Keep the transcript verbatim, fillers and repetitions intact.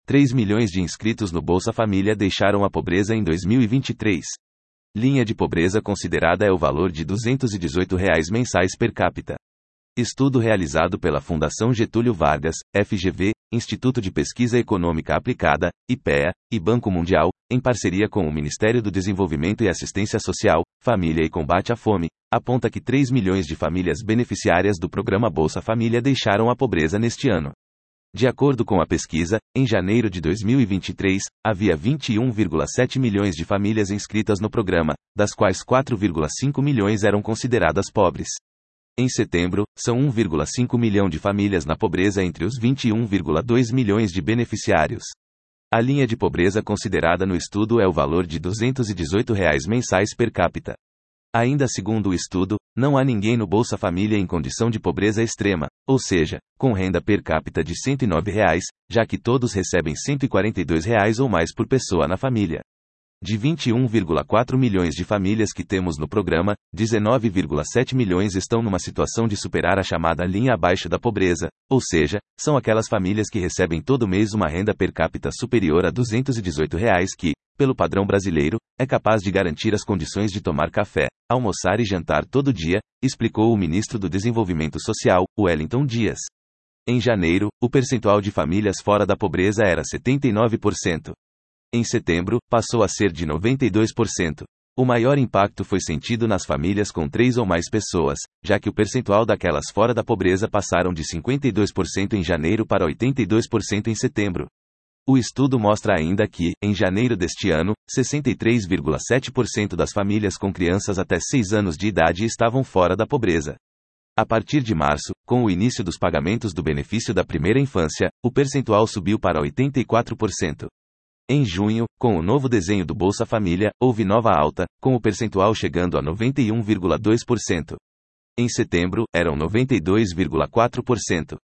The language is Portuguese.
três milhões de inscritos no Bolsa Família deixaram a pobreza em dois mil e vinte e três. Linha de pobreza considerada é o valor de duzentos e dezoito reais mensais per capita. Estudo realizado pela Fundação Getúlio Vargas, F G V, Instituto de Pesquisa Econômica Aplicada, I P E A, e Banco Mundial, em parceria com o Ministério do Desenvolvimento e Assistência Social, Família e Combate à Fome, aponta que três milhões de famílias beneficiárias do programa Bolsa Família deixaram a pobreza neste ano. De acordo com a pesquisa, em janeiro de dois mil e vinte e três, havia vinte e um vírgula sete milhões de famílias inscritas no programa, das quais quatro vírgula cinco milhões eram consideradas pobres. Em setembro, são um vírgula cinco milhão de famílias na pobreza entre os vinte e um vírgula dois milhões de beneficiários. A linha de pobreza considerada no estudo é o valor de duzentos e dezoito reais mensais per capita. Ainda segundo o estudo, não há ninguém no Bolsa Família em condição de pobreza extrema, ou seja, com renda per capita de cento e nove reais, já que todos recebem cento e quarenta e dois reais ou mais por pessoa na família. De vinte e um vírgula quatro milhões de famílias que temos no programa, dezenove vírgula sete milhões estão numa situação de superar a chamada linha abaixo da pobreza, ou seja, são aquelas famílias que recebem todo mês uma renda per capita superior a duzentos e dezoito reais que, pelo padrão brasileiro, é capaz de garantir as condições de tomar café, almoçar e jantar todo dia, explicou o ministro do Desenvolvimento Social, Wellington Dias. Em janeiro, o percentual de famílias fora da pobreza era setenta e nove por cento. Em setembro, passou a ser de noventa e dois por cento. O maior impacto foi sentido nas famílias com três ou mais pessoas, já que o percentual daquelas fora da pobreza passaram de cinquenta e dois por cento em janeiro para oitenta e dois por cento em setembro. O estudo mostra ainda que, em janeiro deste ano, sessenta e três vírgula sete por cento das famílias com crianças até seis anos de idade estavam fora da pobreza. A partir de março, com o início dos pagamentos do benefício da primeira infância, o percentual subiu para oitenta e quatro por cento. Em junho, com o novo desenho do Bolsa Família, houve nova alta, com o percentual chegando a noventa e um vírgula dois por cento. Em setembro, eram noventa e dois vírgula quatro por cento.